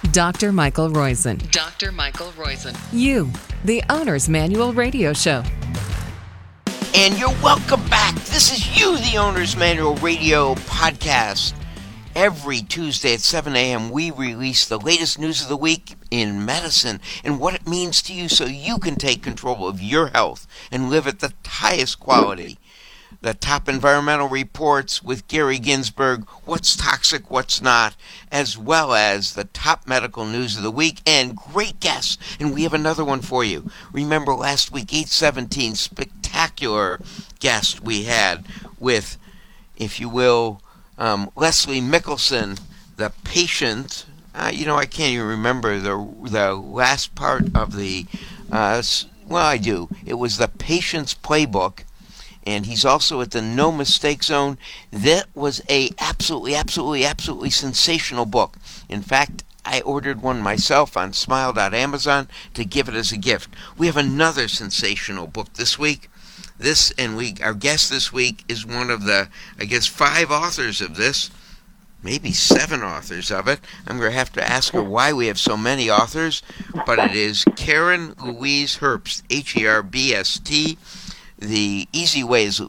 Dr. Michael Roizen. Dr. Michael Roizen. You, the Owner's Manual Radio Show. And you're welcome back. This is You, the Owner's Manual Radio Podcast. Every Tuesday at 7 a.m., we release the latest news of the week in medicine and what it means to you so you can take control of your health and live at the highest quality. The top environmental reports with Gary Ginsberg, what's toxic, what's not, as well as the top medical news of the week and great guests. And we have another one for you. Remember last week, 817, spectacular guest we had with, if you will, Leslie Mickelson, the patient. I can't even remember the last part of the, I do. It was the patient's playbook. And he's also at the No Mistake Zone. That was a absolutely sensational book. In fact, I ordered one myself on smile.amazon to give it as a gift. We have another sensational book this week. Our guest this week is one of the, 5 authors of this, maybe 7 authors of it. I'm going to have to ask her why we have so many authors, but it is Karen Louise Herbst, Herbst. The easy way is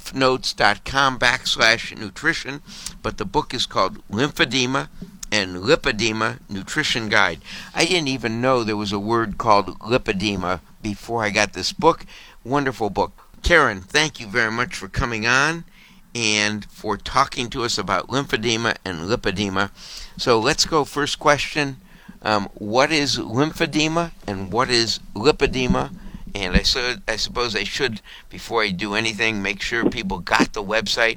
lymphnotes.com/nutrition, but the book is called Lymphedema and Lipedema Nutrition Guide. I didn't even know there was a word called lipedema before I got this book. Wonderful book. Karen, thank you very much for coming on and for talking to us about lymphedema and lipedema. So let's go first question. What is lymphedema and what is lipedema? And I suppose I should, before I do anything, make sure people got the website,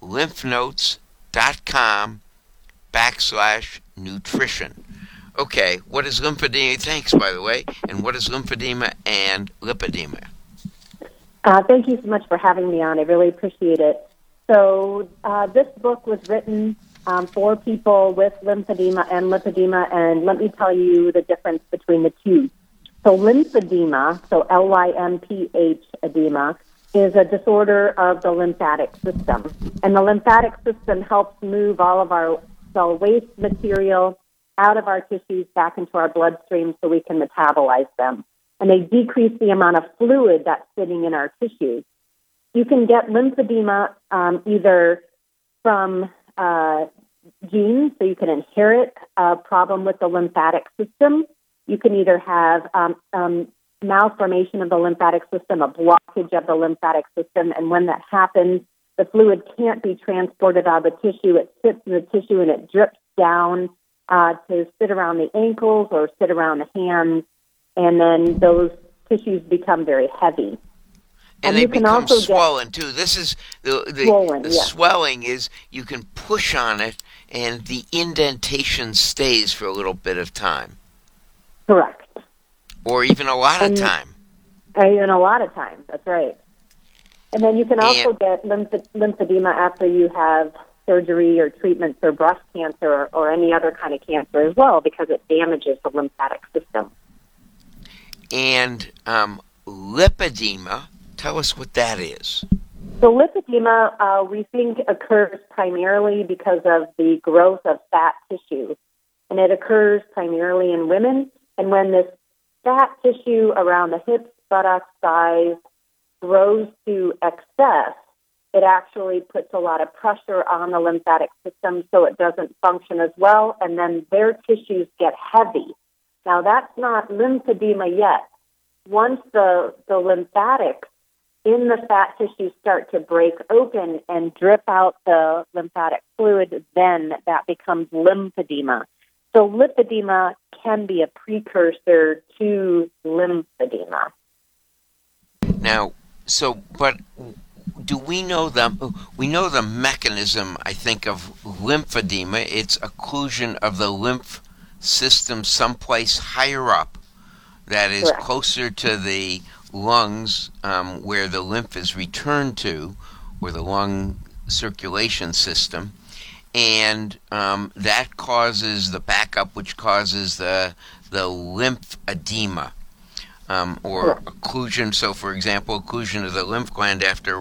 lymphnotes.com/nutrition. Okay, what is lymphedema? Thanks, by the way. And what is lymphedema and lipedema? Thank you so much for having me on. I really appreciate it. So this book was written for people with lymphedema and lipedema, and let me tell you the difference between the two. So lymphedema, so Lymph edema, is a disorder of the lymphatic system. And the lymphatic system helps move all of our cell waste material out of our tissues back into our bloodstream so we can metabolize them. And they decrease the amount of fluid that's sitting in our tissues. You can get lymphedema either from genes, so you can inherit a problem with the lymphatic system. You can either have malformation of the lymphatic system, a blockage of the lymphatic system, and when that happens, the fluid can't be transported out of the tissue. It sits in the tissue and it drips down to sit around the ankles or sit around the hands, and then those tissues become very heavy. And they become swollen, too. This is the yes. Swelling is you can push on it, and the indentation stays for a little bit of time. Correct. Or even a lot of time. Even a lot of time, that's right. And then you can also get lymphedema after you have surgery or treatment for breast cancer or any other kind of cancer as well, because it damages the lymphatic system. And lipedema, tell us what that is. So lipedema, we think occurs primarily because of the growth of fat tissue. And it occurs primarily in women. And when this fat tissue around the hips, buttocks, thighs grows to excess, it actually puts a lot of pressure on the lymphatic system so it doesn't function as well, and then their tissues get heavy. Now, that's not lymphedema yet. Once the lymphatics in the fat tissue start to break open and drip out the lymphatic fluid, then that becomes lymphedema. So lipedema can be a precursor to lymphedema. Now, but do we know the mechanism, I think, of lymphedema? It's occlusion of the lymph system someplace higher up that is Correct. Closer to the lungs, where the lymph is returned to, or the lung circulation system. And that causes the backup, which causes the lymphedema, or occlusion. So, for example, occlusion of the lymph gland after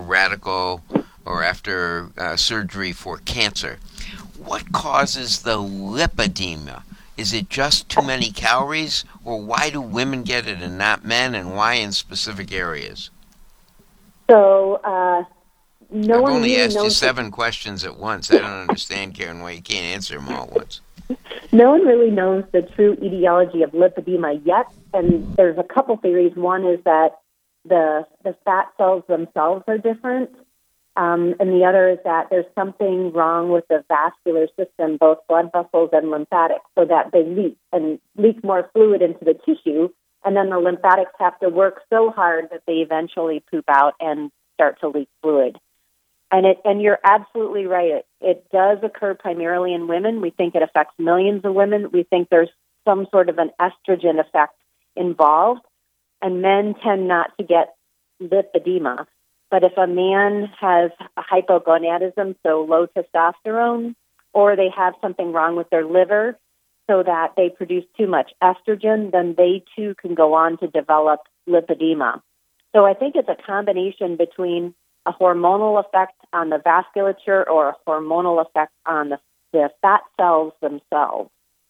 surgery for cancer. What causes the lipedema? Is it just too many calories, or why do women get it and not men, and why in specific areas? So no I've one only really asked you knows 7 questions at once. I don't understand, Karen, why you can't answer them all at once. No one really knows the true etiology of lipedema yet, and there's a couple theories. One is that the fat cells themselves are different, and the other is that there's something wrong with the vascular system, both blood vessels and lymphatics, so that they leak more fluid into the tissue, and then the lymphatics have to work so hard that they eventually poop out and start to leak fluid. And you're absolutely right. It does occur primarily in women. We think it affects millions of women. We think there's some sort of an estrogen effect involved, and men tend not to get lipedema. But if a man has a hypogonadism, so low testosterone, or they have something wrong with their liver so that they produce too much estrogen, then they too can go on to develop lipedema. So I think it's a combination between a hormonal effect on the vasculature or a hormonal effect on the fat cells themselves.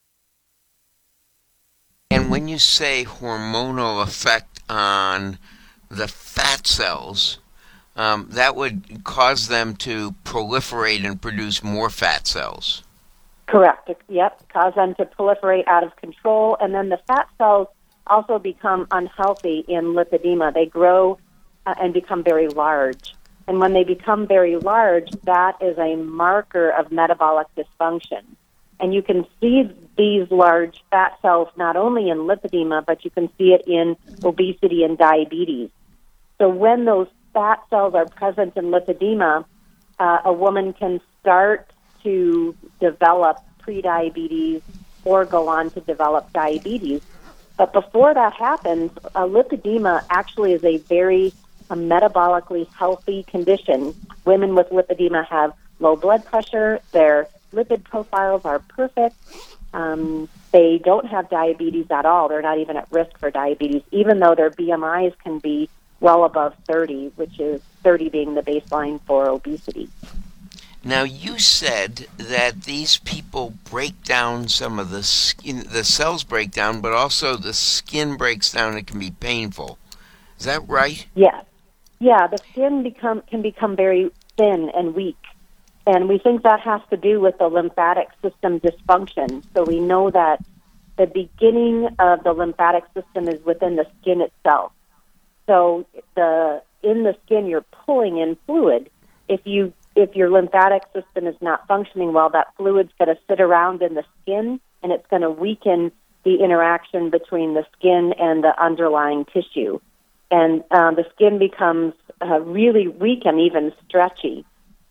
And when you say hormonal effect on the fat cells, that would cause them to proliferate and produce more fat cells. Correct. Yep. Cause them to proliferate out of control. And then the fat cells also become unhealthy in lipedema. They grow and become very large. And when they become very large, that is a marker of metabolic dysfunction. And you can see these large fat cells not only in lipedema, but you can see it in obesity and diabetes. So when those fat cells are present in lipedema, a woman can start to develop prediabetes or go on to develop diabetes. But before that happens, lipedema actually is a very metabolically healthy condition. Women with lipedema have low blood pressure. Their lipid profiles are perfect. They don't have diabetes at all. They're not even at risk for diabetes, even though their BMIs can be well above 30, which is 30 being the baseline for obesity. Now, you said that these people break down some of the skin, the cells break down, but also the skin breaks down. It can be painful. Is that right? Yes. Yeah, the skin can become very thin and weak. And we think that has to do with the lymphatic system dysfunction. So we know that the beginning of the lymphatic system is within the skin itself. So in the skin, you're pulling in fluid. If your lymphatic system is not functioning well, that fluid's going to sit around in the skin, and it's going to weaken the interaction between the skin and the underlying tissue. And the skin becomes really weak and even stretchy.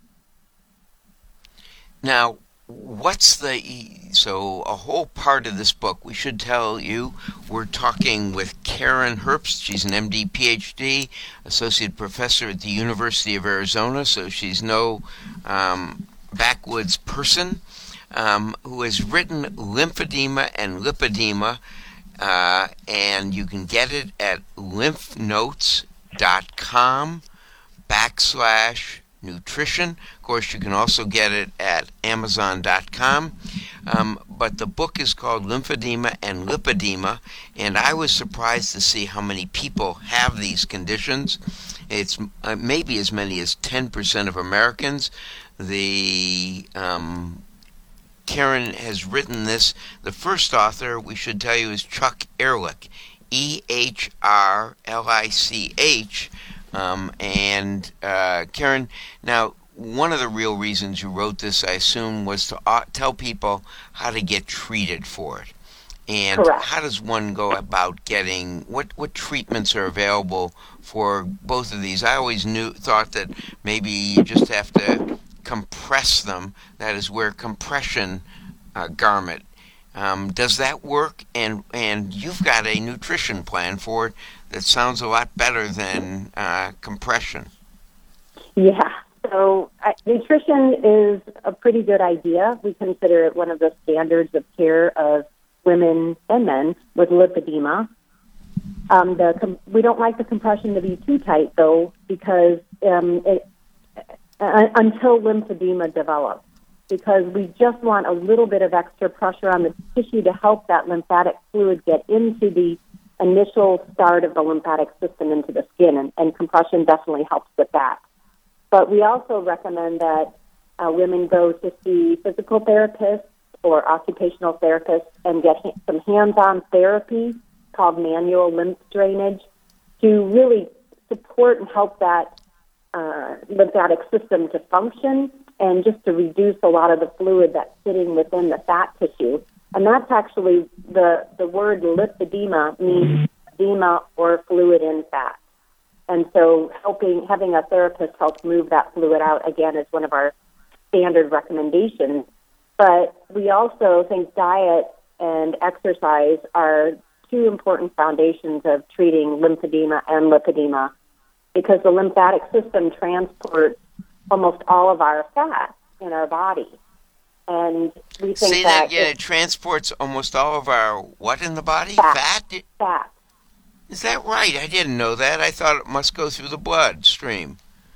Now, so a whole part of this book, we should tell you, we're talking with Karen Herbst. She's an MD, PhD, associate professor at the University of Arizona, so she's no backwoods person, who has written Lymphedema and Lipedema, and you can get it at lymphnotes.com/nutrition. Of course, you can also get it at Amazon.com. But the book is called Lymphedema and Lipedema, and I was surprised to see how many people have these conditions. It's maybe as many as 10% of Americans. Karen has written this. The first author, we should tell you, is Chuck Ehrlich, Ehrlich. And Karen, now, one of the real reasons you wrote this, I assume, was to tell people how to get treated for it. And Correct. How does one go about getting, what treatments are available for both of these? I always thought that maybe you just have to compress them. That is, wear compression garment. Does that work? And you've got a nutrition plan for it that sounds a lot better than compression. Yeah. So nutrition is a pretty good idea. We consider it one of the standards of care of women and men with lipedema. We don't like the compression to be too tight, though, because until lymphedema develops. because we just want a little bit of extra pressure on the tissue to help that lymphatic fluid get into the initial start of the lymphatic system into the skin, and compression definitely helps with that. But we also recommend that women go to see physical therapists or occupational therapists and get some hands-on therapy called manual lymph drainage to really support and help that lymphatic system to function and just to reduce a lot of the fluid that's sitting within the fat tissue. And that's actually the word lymphedema means edema or fluid in fat. And so having a therapist help move that fluid out, again, is one of our standard recommendations. But we also think diet and exercise are two important foundations of treating lymphedema and lipedema, because the lymphatic system transports almost all of our fat in our body. And we think Say that again, it transports almost all of our what in the body? Fat? Fat. Is that right? I didn't know that. I thought it must go through the bloodstream.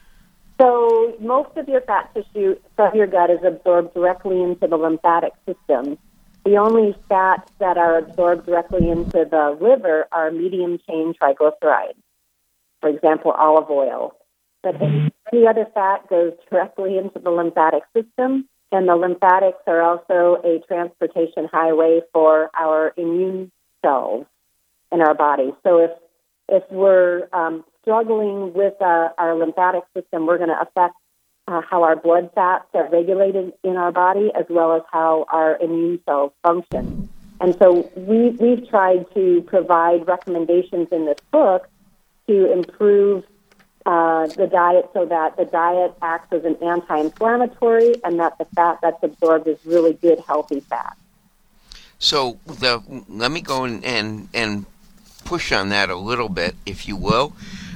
So most of your fat tissue from your gut is absorbed directly into the lymphatic system. The only fats that are absorbed directly into the liver are medium-chain triglycerides, for example, olive oil. But any other fat goes directly into the lymphatic system, and the lymphatics are also a transportation highway for our immune cells in our body. So if we're struggling with our lymphatic system, we're going to affect how our blood fats are regulated in our body, as well as how our immune cells function. And so we've tried to provide recommendations in this book to improve the diet so that the diet acts as an anti-inflammatory and that the fat that's absorbed is really good, healthy fat. So let me go and push on that a little bit, if you will.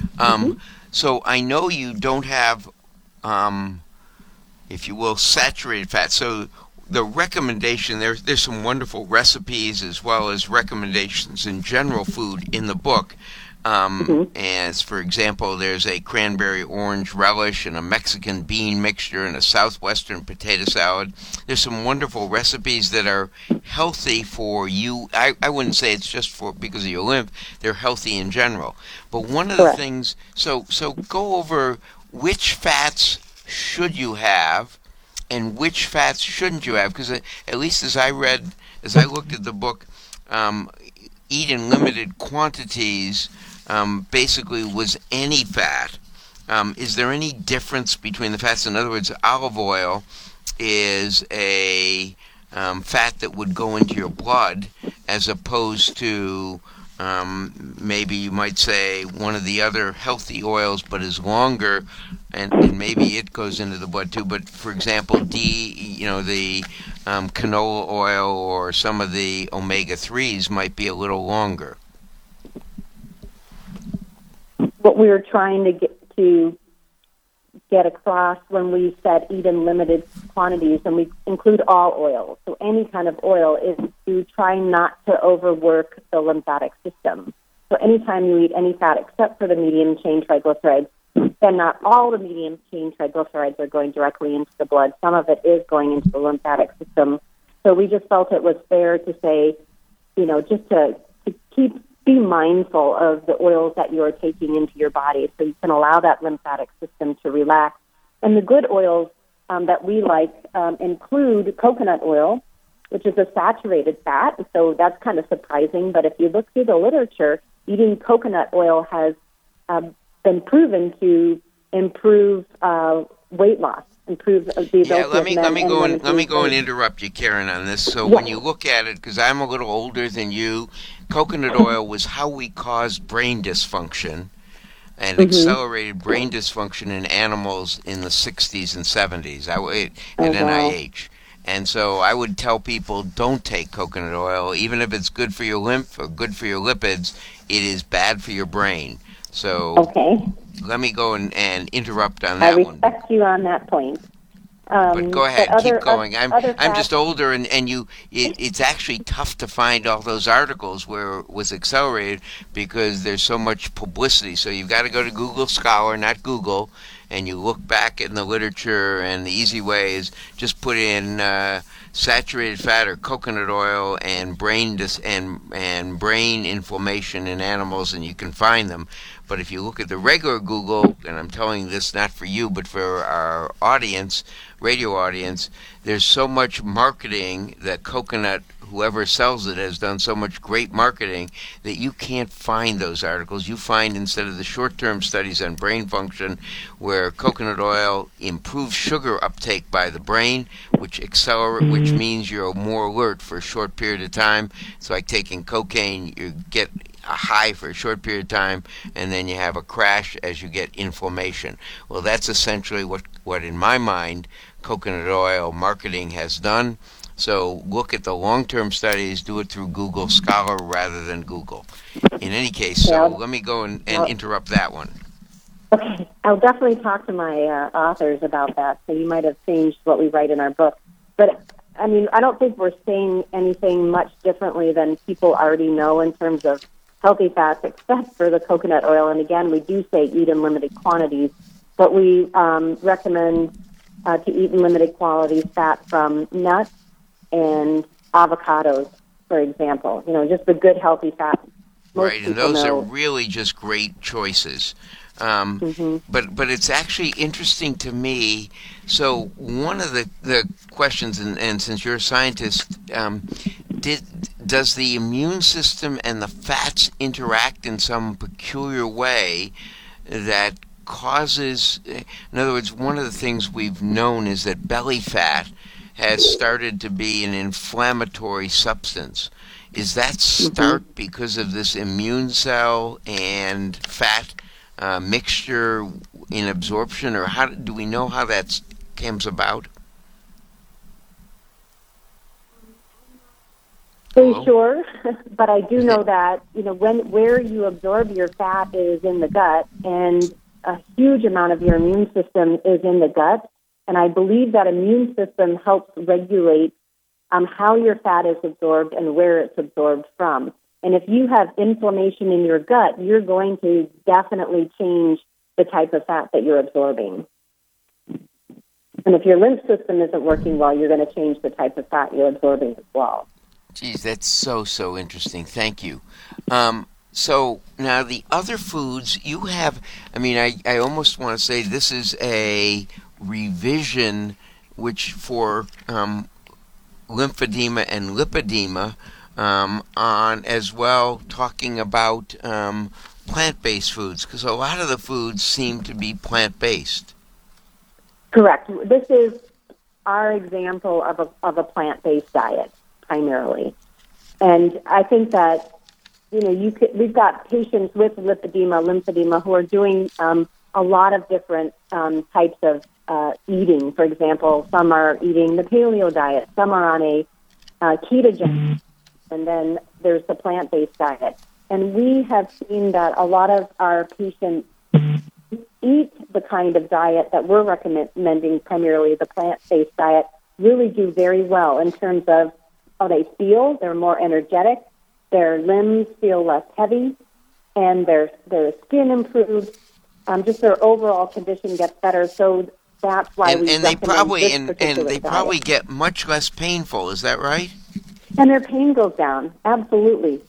So I know you don't have, if you will, saturated fat. So the recommendation, there's some wonderful recipes as well as recommendations in general food in the book. As, for example, there's a cranberry orange relish and a Mexican bean mixture and a southwestern potato salad. There's some wonderful recipes that are healthy for you. I wouldn't say it's just because of your lymph. They're healthy in general. But one of the things, so go over which fats should you have and which fats shouldn't you have, because at least as I looked at the book, eat in limited quantities basically was any fat. Is there any difference between the fats? In other words, olive oil is a fat that would go into your blood, as opposed to maybe you might say one of the other healthy oils, but is longer, and maybe it goes into the blood too. But for example, the canola oil or some of the omega-3s might be a little longer. What we were trying to get across when we said eat in limited quantities, and we include all oils. So any kind of oil is to try not to overwork the lymphatic system. So anytime you eat any fat except for the medium-chain triglycerides, then not all the medium-chain triglycerides are going directly into the blood. Some of it is going into the lymphatic system. So we just felt it was fair to say, just to be mindful of the oils that you are taking into your body so you can allow that lymphatic system to relax. And the good oils that we like include coconut oil, which is a saturated fat. So that's kind of surprising. But if you look through the literature, eating coconut oil has been proven to improve weight loss. Let me go and interrupt you, Karen, on this. So when you look at it, because I'm a little older than you, coconut oil was how we caused brain dysfunction and accelerated brain dysfunction in animals in the 60s and 70s at NIH. And so I would tell people, don't take coconut oil. Even if it's good for your lymph or good for your lipids, it is bad for your brain. So let me go and interrupt on that one. I respect you on that point. But go ahead, keep going. I'm just older, and it's actually tough to find all those articles where it was accelerated because there's so much publicity. So you've got to go to Google Scholar, not Google, and you look back in the literature, and the easy way is just put in saturated fat or coconut oil and and brain inflammation in animals, and you can find them. But if you look at the regular Google, and I'm telling this not for you but for our audience, radio audience, there's so much marketing that coconut, whoever sells it, has done so much great marketing that you can't find those articles. You find, instead of the short-term studies on brain function, where coconut oil improves sugar uptake by the brain, which means you're more alert for a short period of time. It's like taking cocaine. You get a high for a short period of time, and then you have a crash as you get inflammation. Well, that's essentially what in my mind, coconut oil marketing has done. So look at the long-term studies, do it through Google Scholar rather than Google. In any case, so let me go and interrupt that one. Okay, I'll definitely talk to my authors about that, so you might have changed what we write in our book. But, I mean, I don't think we're saying anything much differently than people already know in terms of healthy fats, except for the coconut oil. And again, we do say eat in limited quantities, but we recommend to eat in limited quantities fat from nuts and avocados, for example. You know, just the good, healthy fats. Right, and those are really just great choices. But it's actually interesting to me. So one of the questions, and since you're a scientist, does the immune system and the fats interact in some peculiar way that causes, in other words, one of the things we've known is that belly fat has started to be an inflammatory substance. Is that start because of this immune cell and fat mixture in absorption, or how do we know how that comes about? Pretty sure, but I do know that, you know, where you absorb your fat is in the gut, and a huge amount of your immune system is in the gut. And I believe that immune system helps regulate how your fat is absorbed and where it's absorbed from. And if you have inflammation in your gut, you're going to definitely change the type of fat that you're absorbing. And if your lymph system isn't working well, you're going to change the type of fat you're absorbing as well. Geez, that's so interesting. Thank you. So now the other foods you have, I mean, I almost want to say this is a revision which for lymphedema and lipedema on as well, talking about plant-based foods, because a lot of the foods seem to be plant-based. Correct. This is our example of a plant-based diet, primarily. And I think that, you know, we've got patients with lipedema, lymphedema, who are doing a lot of different types of eating. For example, some are eating the paleo diet, some are on a ketogenic, and then there's the plant-based diet. And we have seen that a lot of our patients eat the kind of diet that we're recommending, primarily the plant-based diet, really do very well in terms of how they feel. They're more energetic, their limbs feel less heavy, and their skin improves. Just their overall condition gets better. So that's why we recommend they probably get much less painful. Is that right? And their pain goes down. Absolutely.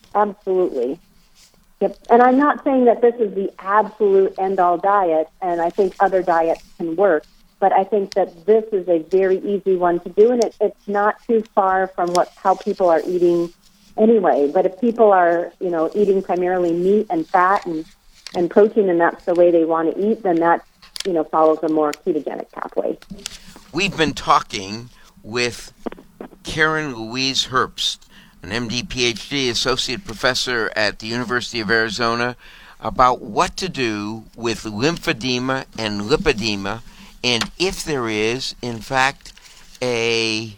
Yep. And I'm not saying that this is the absolute end-all diet, and I think other diets can work, but I think that this is a very easy one to do, and it's not too far from how people are eating anyway. But if people are, you know, eating primarily meat and fat and protein, and that's the way they want to eat, then that, you know, follows a more ketogenic pathway. We've been talking with Karen Louise Herbst, an MD, PhD, associate professor at the University of Arizona, about what to do with lymphedema and lipedema, and if there is, in fact, a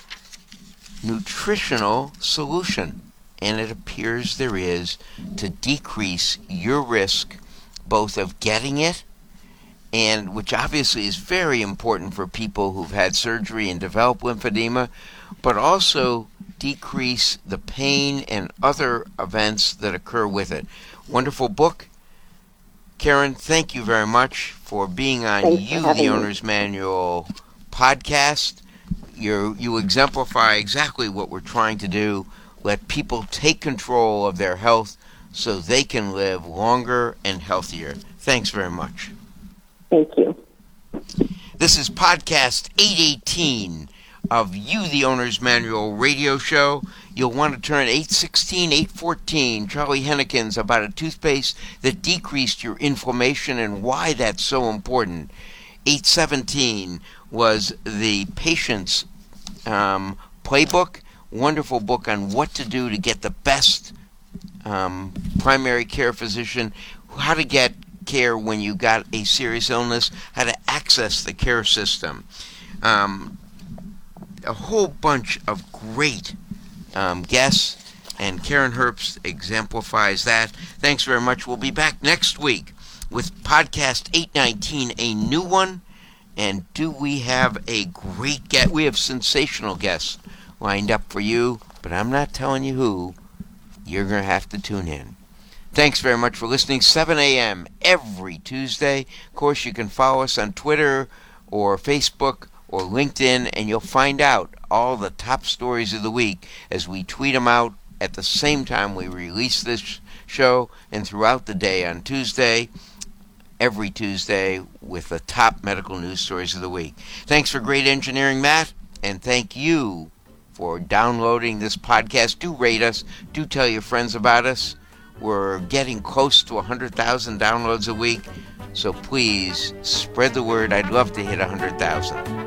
nutritional solution. And it appears there is, to decrease your risk both of getting it, and which obviously is very important for people who've had surgery and develop lymphedema, but also decrease the pain and other events that occur with it. Wonderful book. Karen, thank you very much for being on the Owner's Manual podcast. You exemplify exactly what we're trying to do. Let people take control of their health so they can live longer and healthier. Thanks very much. Thank you. This is podcast 818 of the Owner's Manual radio show. You'll want to turn 816, 814, Charlie Hennikin's about a toothpaste that decreased your inflammation and why that's so important. 817 was the Patient's Playbook, wonderful book on what to do to get the best primary care physician, how to get care when you got a serious illness, how to access the care system. A whole bunch of great guests, and Karen Herbst exemplifies that. Thanks very much. We'll be back next week with podcast 819, a new one. And do we have a great guest? We have sensational guests lined up for you, but I'm not telling you who. You're going to have to tune in. Thanks very much for listening. 7 a.m. every Tuesday. Of course, you can follow us on Twitter or Facebook or LinkedIn, and you'll find out all the top stories of the week as we tweet them out at the same time we release this show and throughout the day on Tuesday, every Tuesday, with the top medical news stories of the week. Thanks for great engineering, Matt, and thank you for downloading this podcast. Do rate us. Do tell your friends about us. We're getting close to 100,000 downloads a week, so please spread the word. I'd love to hit 100,000.